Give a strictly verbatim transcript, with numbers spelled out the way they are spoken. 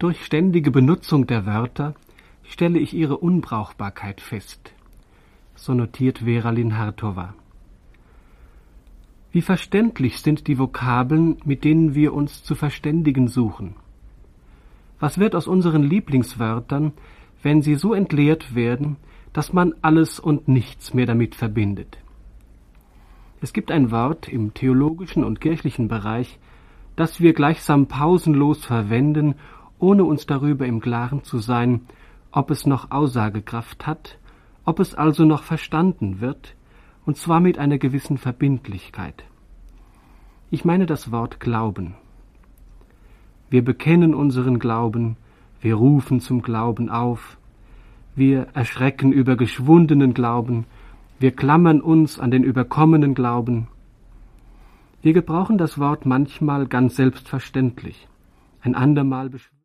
Durch ständige Benutzung der Wörter stelle ich ihre Unbrauchbarkeit fest, so notiert Vera Linhartova. Wie verständlich sind die Vokabeln, mit denen wir uns zu verständigen suchen? Was wird aus unseren Lieblingswörtern, wenn sie so entleert werden, dass man alles und nichts mehr damit verbindet? Es gibt ein Wort im theologischen und kirchlichen Bereich, das wir gleichsam pausenlos verwenden, ohne uns darüber im Klaren zu sein, ob es noch Aussagekraft hat, ob es also noch verstanden wird, und zwar mit einer gewissen Verbindlichkeit. Ich meine das Wort Glauben. Wir bekennen unseren Glauben, wir rufen zum Glauben auf, wir erschrecken über geschwundenen Glauben, wir klammern uns an den überkommenen Glauben. Wir gebrauchen das Wort manchmal ganz selbstverständlich, ein andermal beschwören